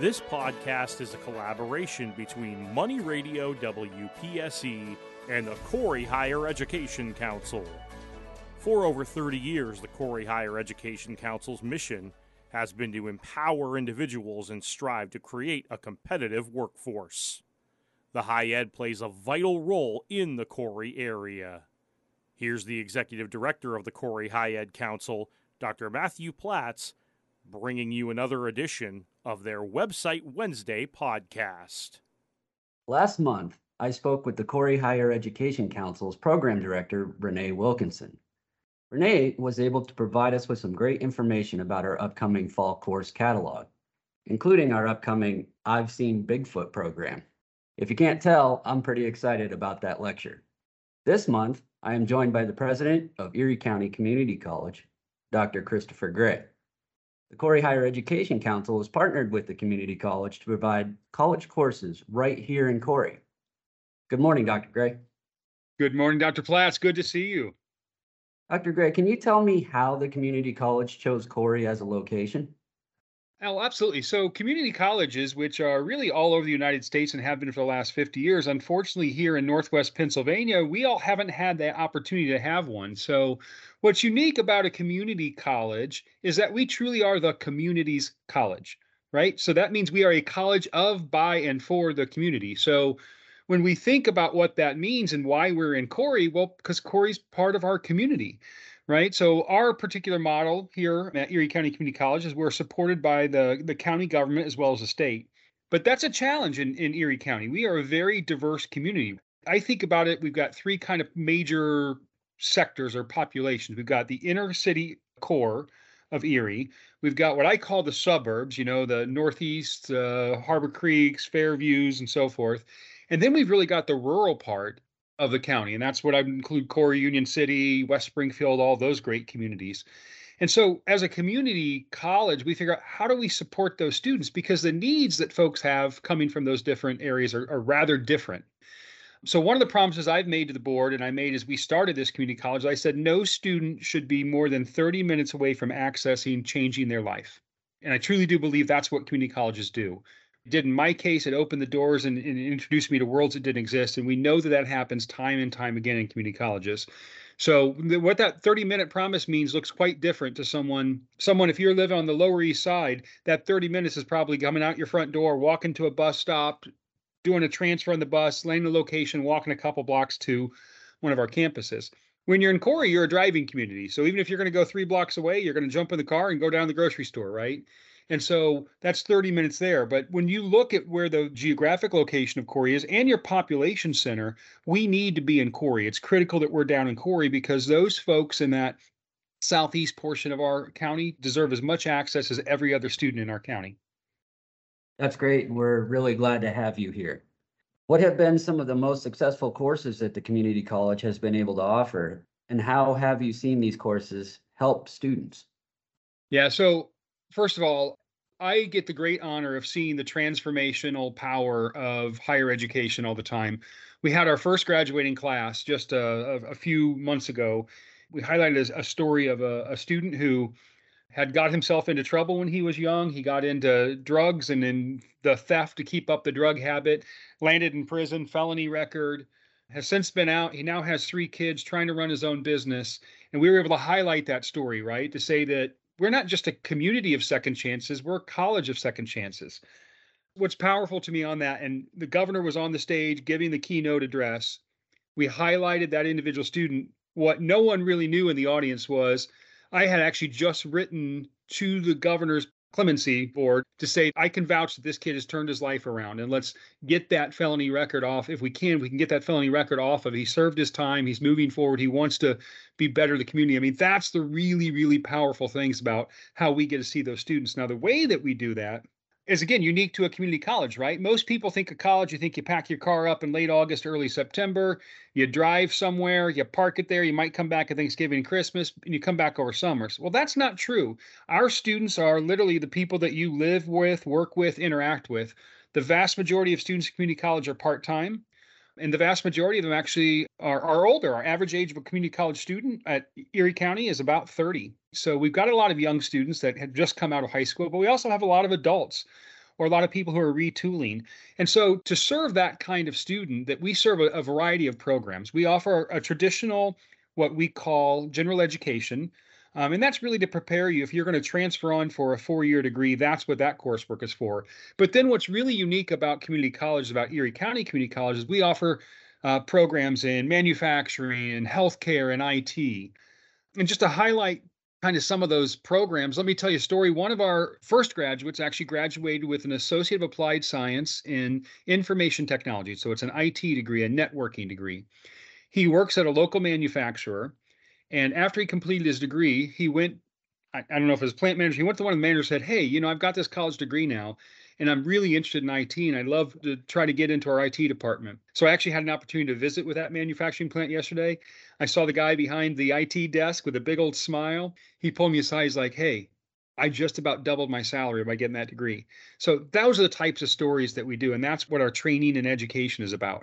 This podcast is a collaboration between Money Radio WPSE and the Corry Higher Education Council. For over 30 years, the Corry Higher Education Council's mission has been to empower individuals and strive to create a competitive workforce. The High Ed plays a vital role in the Corry area. Here's the Executive Director of the Corry High Ed Council, Dr. Matthew Platts, bringing you another edition of their Website Wednesday podcast. Last month, I spoke with the Corry Higher Education Council's Program Director, Renee Wilkinson. Renee was able to provide us with some great information about our upcoming fall course catalog, including our upcoming I've Seen Bigfoot program. If you can't tell, I'm pretty excited about that lecture. This month, I am joined by the president of Erie County Community College, Dr. Christopher Gray. The Corry Higher Education Council has partnered with the community college to provide college courses right here in Corry. Good morning, Dr. Gray. Good morning, Dr. Platts. Good to see you. Dr. Gray, can you tell me how the community college chose Corry as a location? Oh, absolutely. So community colleges, which are really all over the United States and have been for the last 50 years, unfortunately here in Northwest Pennsylvania, we all haven't had that opportunity to have one. So what's unique about a community college is that we truly are the community's college, right? So that means we are a college of, by, and for the community. So when we think about what that means and why we're in Corry, well, because Corry's part of our community. Right. So our particular model here at Erie County Community College is we're supported by the county government as well as the state. But that's a challenge in Erie County. We are a very diverse community. I think about it, we've got three kind of major sectors or populations. We've got the inner city core of Erie. We've got what I call the suburbs, the Northeast, Harbor Creeks, Fairviews, and so forth. And then we've really got the rural part of the county. And that's what I would include Corry, Union City, West Springfield, all those great communities. And so as a community college, we figure out how do we support those students because the needs that folks have coming from those different areas are rather different. So one of the promises I've made to the board and I made as we started this community college, I said no student should be more than 30 minutes away from accessing changing their life. And I truly do believe that's what community colleges do. Did in my case, it opened the doors and introduced me to worlds that didn't exist. And we know that happens time and time again in community colleges. So what that 30-minute promise means looks quite different to someone, if you're living on the Lower East Side, that 30 minutes is probably coming out your front door, walking to a bus stop, doing a transfer on the bus, landing a location, walking a couple blocks to one of our campuses. When you're in Corry, you're a driving community. So even if you're going to go 3 blocks away, you're going to jump in the car and go down to the grocery store, right? And so that's 30 minutes there. But when you look at where the geographic location of Corry is and your population center, we need to be in Corry. It's critical that we're down in Corry because those folks in that southeast portion of our county deserve as much access as every other student in our county. That's great. We're really glad to have you here. What have been some of the most successful courses that the community college has been able to offer, and how have you seen these courses help students? Yeah, so first of all, I get the great honor of seeing the transformational power of higher education all the time. We had our first graduating class just a few months ago. We highlighted a story of a student who had got himself into trouble when he was young. He got into drugs and in the theft to keep up the drug habit, landed in prison, felony record, has since been out. He now has 3 kids trying to run his own business. And we were able to highlight that story, right? To say that we're not just a community of second chances, we're a college of second chances. What's powerful to me on that, and the governor was on the stage giving the keynote address, we highlighted that individual student. What no one really knew in the audience was I had actually just written to the governor's clemency board to say, I can vouch that this kid has turned his life around and let's get that felony record off. If we can get that felony record off of. He served his time. He's moving forward. He wants to be better to the community. I mean, that's the really, really powerful things about how we get to see those students. Now, the way that we do that is, again, unique to a community college, right? Most people think of college, you think you pack your car up in late August, early September, you drive somewhere, you park it there, you might come back at Thanksgiving and Christmas, and you come back over summers. Well, that's not true. Our students are literally the people that you live with, work with, interact with. The vast majority of students at community college are part-time. And the vast majority of them actually are older. Our average age of a community college student at Erie County is about 30. So we've got a lot of young students that have just come out of high school, but we also have a lot of adults. or a lot of people who are retooling. And so to serve that kind of student, that we serve a variety of programs. We offer a traditional, what we call general education. And that's really to prepare you if you're going to transfer on for a 4-year degree. That's what that coursework is for. But then what's really unique about community colleges, about Erie County Community Colleges, we offer programs in manufacturing and healthcare and IT. And just to highlight kind of some of those programs, let me tell you a story. One of our first graduates actually graduated with an Associate of Applied Science in Information Technology. So it's an IT degree, a networking degree. He works at a local manufacturer. And after he completed his degree, he went, I don't know if it was plant manager, he went to one of the managers and said, hey, I've got this college degree now, and I'm really interested in IT, and I'd love to try to get into our IT department. So I actually had an opportunity to visit with that manufacturing plant yesterday. I saw the guy behind the IT desk with a big old smile. He pulled me aside. He's like, hey, I just about doubled my salary by getting that degree. So those are the types of stories that we do, and that's what our training and education is about.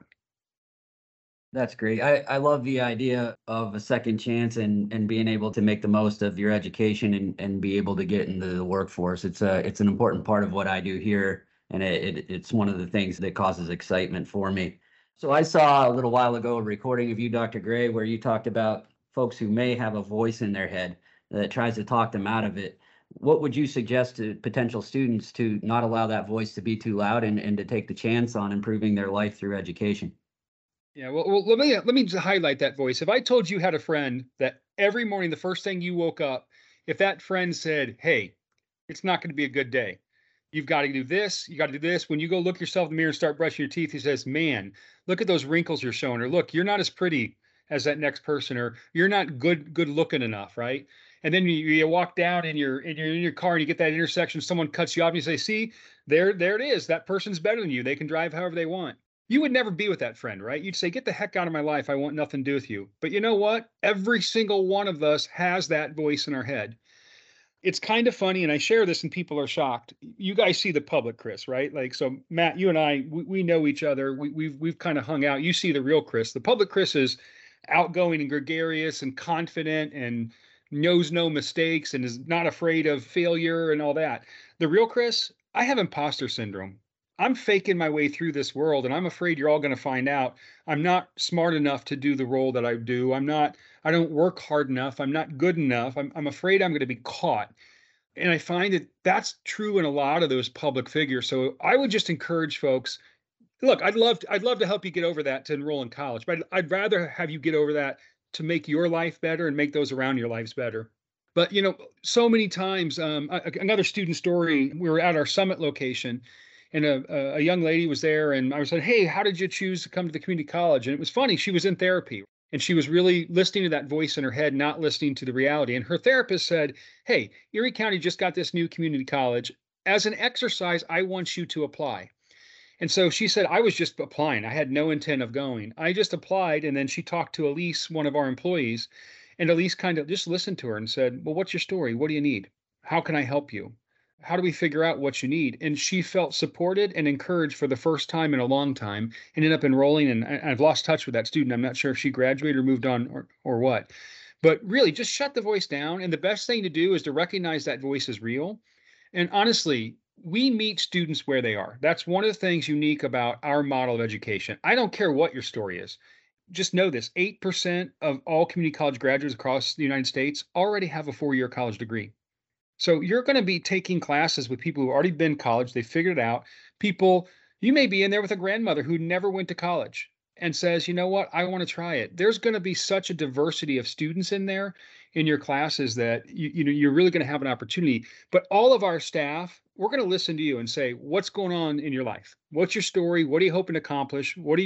That's great. I love the idea of a second chance and being able to make the most of your education and be able to get into the workforce. It's an important part of what I do here, and it's one of the things that causes excitement for me. So I saw a little while ago a recording of you, Dr. Gray, where you talked about folks who may have a voice in their head that tries to talk them out of it. What would you suggest to potential students to not allow that voice to be too loud and to take the chance on improving their life through education? Yeah, well, let me just highlight that voice. If I told you had a friend that every morning, the first thing you woke up, if that friend said, hey, it's not going to be a good day. You've got to do this. You got to do this. When you go look yourself in the mirror and start brushing your teeth, he says, man, look at those wrinkles you're showing, or look, you're not as pretty as that next person, or you're not good looking enough, right? And then you walk down and you're in your car and you get that intersection, someone cuts you off and you say, see, there it is. That person's better than you. They can drive however they want. You would never be with that friend, right? You'd say, get the heck out of my life. I want nothing to do with you. But you know what? Every single one of us has that voice in our head. It's kind of funny, and I share this and people are shocked. You guys see the public Chris, right? Like, so Matt, you and I, we know each other. We've kind of hung out. You see the real Chris. The public Chris is outgoing and gregarious and confident and knows no mistakes and is not afraid of failure and all that. The real Chris, I have imposter syndrome. I'm faking my way through this world, and I'm afraid you're all going to find out I'm not smart enough to do the role that I do. I don't work hard enough. I'm not good enough. I'm afraid I'm going to be caught. And I find that that's true in a lot of those public figures. So I would just encourage folks, look, I'd love to help you get over that to enroll in college, but I'd rather have you get over that to make your life better and make those around your lives better. But, so many times, another student story, we were at our Summit location, and a young lady was there, and I was like, hey, how did you choose to come to the community college? And it was funny. She was in therapy, and she was really listening to that voice in her head, not listening to the reality. And her therapist said, hey, Erie County just got this new community college. As an exercise, I want you to apply. And so she said, I was just applying. I had no intent of going. I just applied. And then she talked to Elise, one of our employees, and Elise kind of just listened to her and said, well, what's your story? What do you need? How can I help you? How do we figure out what you need? And she felt supported and encouraged for the first time in a long time, and ended up enrolling. And I've lost touch with that student. I'm not sure if she graduated or moved on or what. But really, just shut the voice down. And the best thing to do is to recognize that voice is real. And honestly, we meet students where they are. That's one of the things unique about our model of education. I don't care what your story is. Just know this, 8% of all community college graduates across the United States already have a 4-year college degree. So you're going to be taking classes with people who already been to college. They figured it out. People, you may be in there with a grandmother who never went to college and says, you know what, I want to try it. There's going to be such a diversity of students in there in your classes that you're really going to have an opportunity. But all of our staff, we're going to listen to you and say, what's going on in your life? What's your story? What are you hoping to accomplish? What are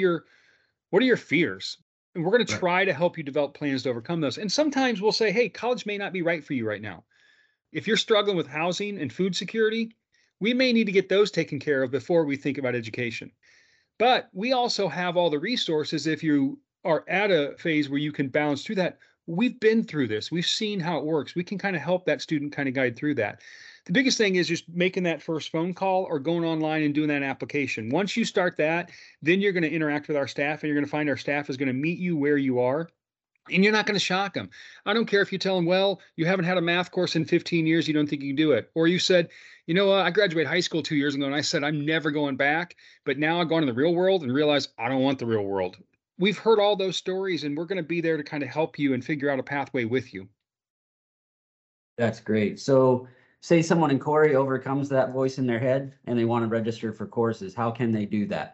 your fears? And we're going to try to help you develop plans to overcome those. And sometimes we'll say, hey, college may not be right for you right now. If you're struggling with housing and food security, we may need to get those taken care of before we think about education. But we also have all the resources if you are at a phase where you can balance through that. We've been through this. We've seen how it works. We can kind of help that student kind of guide through that. The biggest thing is just making that first phone call or going online and doing that application. Once you start that, then you're going to interact with our staff, and you're going to find our staff is going to meet you where you are. And you're not going to shock them. I don't care if you tell them, well, you haven't had a math course in 15 years, you don't think you can do it. Or you said, you know what, I graduated high school 2 years ago and I said, I'm never going back. But now I've gone in the real world and realized I don't want the real world. We've heard all those stories and we're going to be there to kind of help you and figure out a pathway with you. That's great. So say someone in Corry overcomes that voice in their head and they want to register for courses. How can they do that?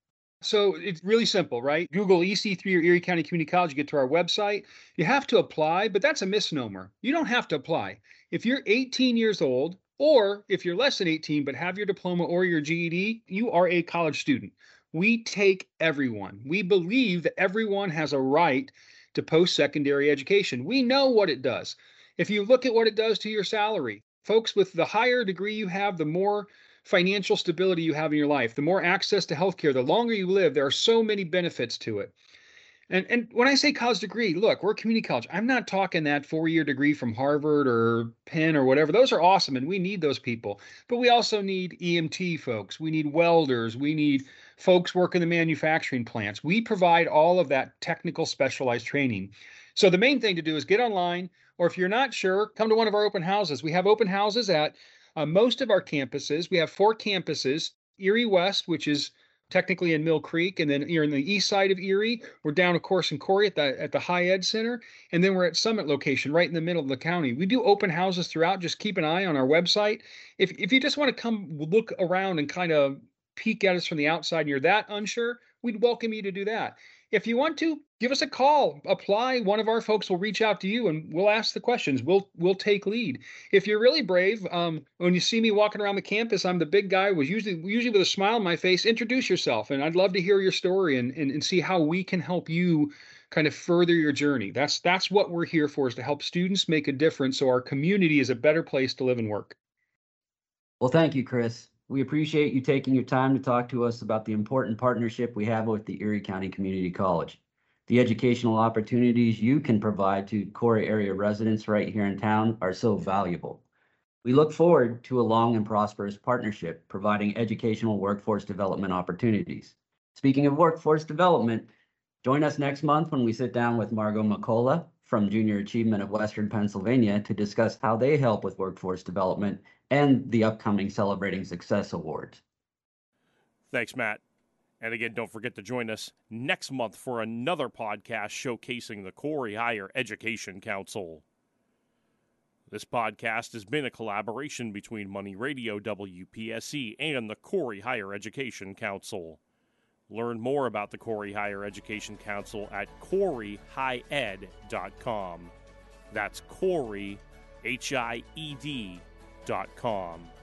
So it's really simple, right? Google EC3 or Erie County Community College, you get to our website. You have to apply, but that's a misnomer. You don't have to apply. If you're 18 years old, or if you're less than 18 but have your diploma or your GED, you are a college student. We take everyone. We believe that everyone has a right to post-secondary education. We know what it does. If you look at what it does to your salary, folks, with the higher degree you have, the more financial stability you have in your life, the more access to healthcare, the longer you live, there are so many benefits to it. And when I say college degree, look, we're a community college. I'm not talking that 4-year degree from Harvard or Penn or whatever. Those are awesome, and we need those people. But we also need EMT folks. We need welders. We need folks working the manufacturing plants. We provide all of that technical specialized training. So the main thing to do is get online, or if you're not sure, come to one of our open houses. We have open houses at most of our campuses. We have 4 campuses, Erie West, which is technically in Mill Creek, and then you're in the east side of Erie. We're down, of course, in Corry at the High Ed Center, and then we're at Summit location, right in the middle of the county. We do open houses throughout. Just keep an eye on our website. If you just want to come look around and kind of peek at us from the outside and you're that unsure, we'd welcome you to do that. If you want to, give us a call, apply. One of our folks will reach out to you and we'll ask the questions. We'll take lead. If you're really brave, when you see me walking around the campus, I'm the big guy, was usually with a smile on my face. Introduce yourself, and I'd love to hear your story and see how we can help you kind of further your journey. That's what we're here for, is to help students make a difference so our community is a better place to live and work. Well, thank you, Chris. We appreciate you taking your time to talk to us about the important partnership we have with the Erie County Community College. The educational opportunities you can provide to Corry area residents right here in town are so valuable. We look forward to a long and prosperous partnership providing educational workforce development opportunities. Speaking of workforce development, join us next month when we sit down with Margot McCullough from Junior Achievement of Western Pennsylvania to discuss how they help with workforce development and the upcoming Celebrating Success Awards. Thanks, Matt. And again, don't forget to join us next month for another podcast showcasing the Corry Higher Education Council. This podcast has been a collaboration between Money Radio WPSC and the Corry Higher Education Council. Learn more about the Corry Higher Education Council at corryhighed.com. That's Corry, HIED.com.